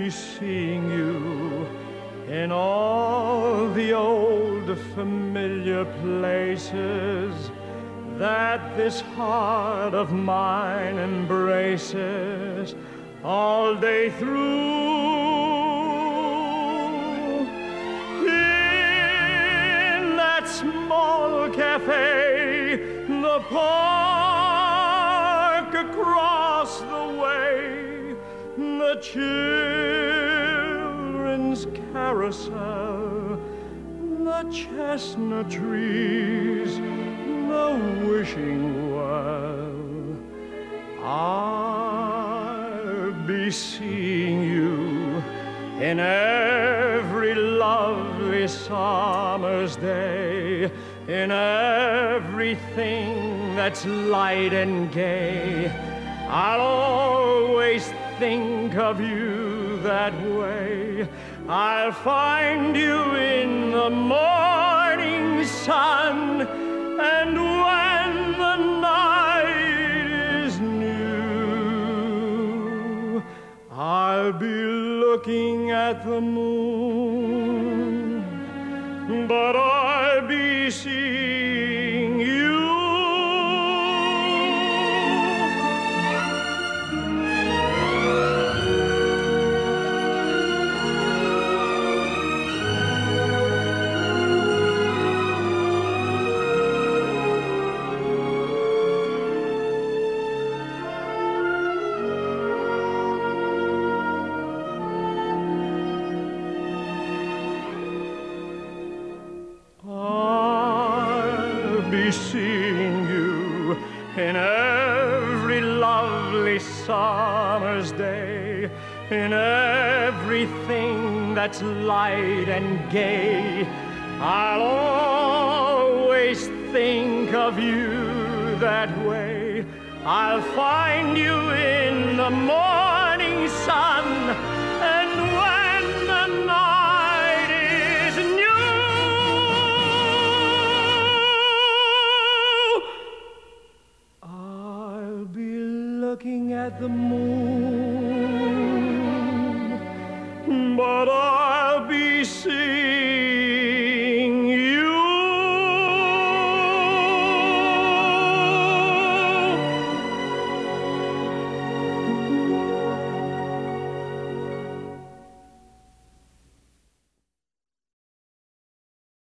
be seeing you in all the old familiar places that this heart of mine embraces all day through. In that small cafe, the park across the way, the children's carousel, the chestnut trees, the wishing well. I'll be seeing you in every lovely summer's day, in everything that's light and gay. I'll always think of you that way. I'll find you in the morning sun, and when the night is new, I'll be looking at the moon, but I'll be seeing you. Seeing you in every lovely summer's day, in everything that's light and gay. I'll always think of you that way. I'll find you in the morning sun, and when the night is new, looking at the moon,